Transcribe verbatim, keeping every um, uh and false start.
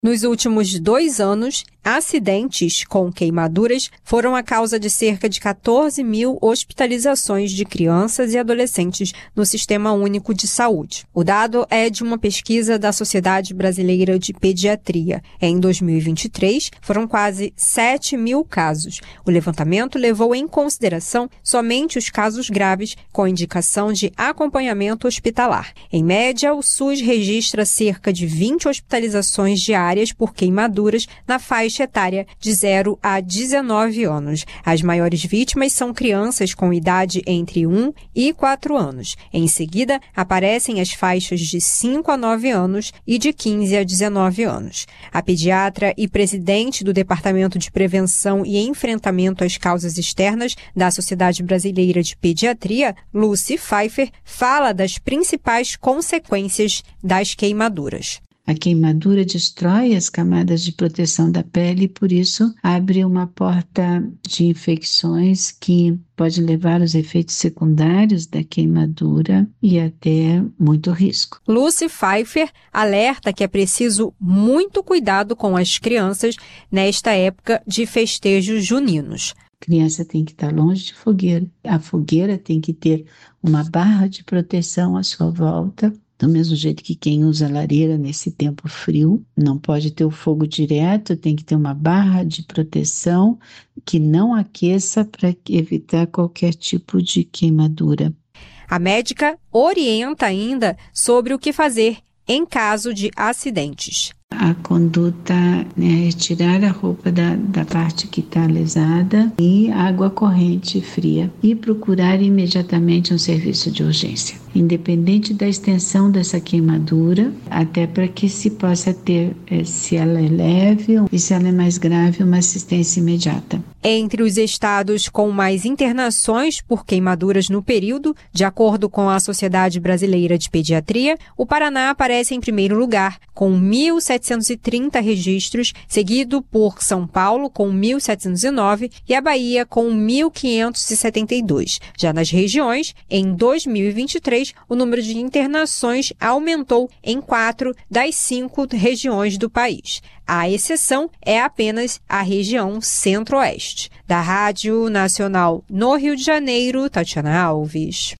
Nos últimos dois anos, acidentes com queimaduras foram a causa de cerca de quatorze mil hospitalizações de crianças e adolescentes no Sistema Único de Saúde. O dado é de uma pesquisa da Sociedade Brasileira de Pediatria. Em dois mil e vinte e três, foram quase sete mil casos. O levantamento levou em consideração somente os casos graves com indicação de acompanhamento hospitalar. Em média, o SUS registra cerca de vinte hospitalizações diárias por queimaduras na faixa etária de zero a dezenove anos. As maiores vítimas são crianças com idade entre um e quatro anos. Em seguida, aparecem as faixas de cinco a nove anos e de quinze a dezenove anos. A pediatra e presidente do Departamento de Prevenção e Enfrentamento às Causas Externas da Sociedade Brasileira de Pediatria, Lucy Pfeiffer, fala das principais consequências das queimaduras. A queimadura destrói as camadas de proteção da pele e, por isso, abre uma porta de infecções que pode levar aos efeitos secundários da queimadura e até muito risco. Lucy Pfeiffer alerta que é preciso muito cuidado com as crianças nesta época de festejos juninos. A criança tem que estar longe de fogueira. A fogueira tem que ter uma barra de proteção à sua volta. Do mesmo jeito que quem usa lareira nesse tempo frio, não pode ter o fogo direto, tem que ter uma barra de proteção que não aqueça para evitar qualquer tipo de queimadura. A médica orienta ainda sobre o que fazer em caso de acidentes. A conduta é retirar a roupa da, da parte que está lesada e água corrente fria e procurar imediatamente um serviço de urgência, independente da extensão dessa queimadura, até para que se possa ter, se ela é leve e se ela é mais grave, uma assistência imediata. Entre os estados com mais internações por queimaduras no período, de acordo com a Sociedade Brasileira de Pediatria, o Paraná aparece em primeiro lugar, com mil setecentos e trinta registros, seguido por São Paulo, com mil setecentos e nove, e a Bahia, com mil quinhentos e setenta e dois. Já nas regiões, em dois mil e vinte e três, o número de internações aumentou em quatro das cinco regiões do país. A exceção é apenas a região centro-oeste. Da Rádio Nacional no Rio de Janeiro, Tatiana Alves.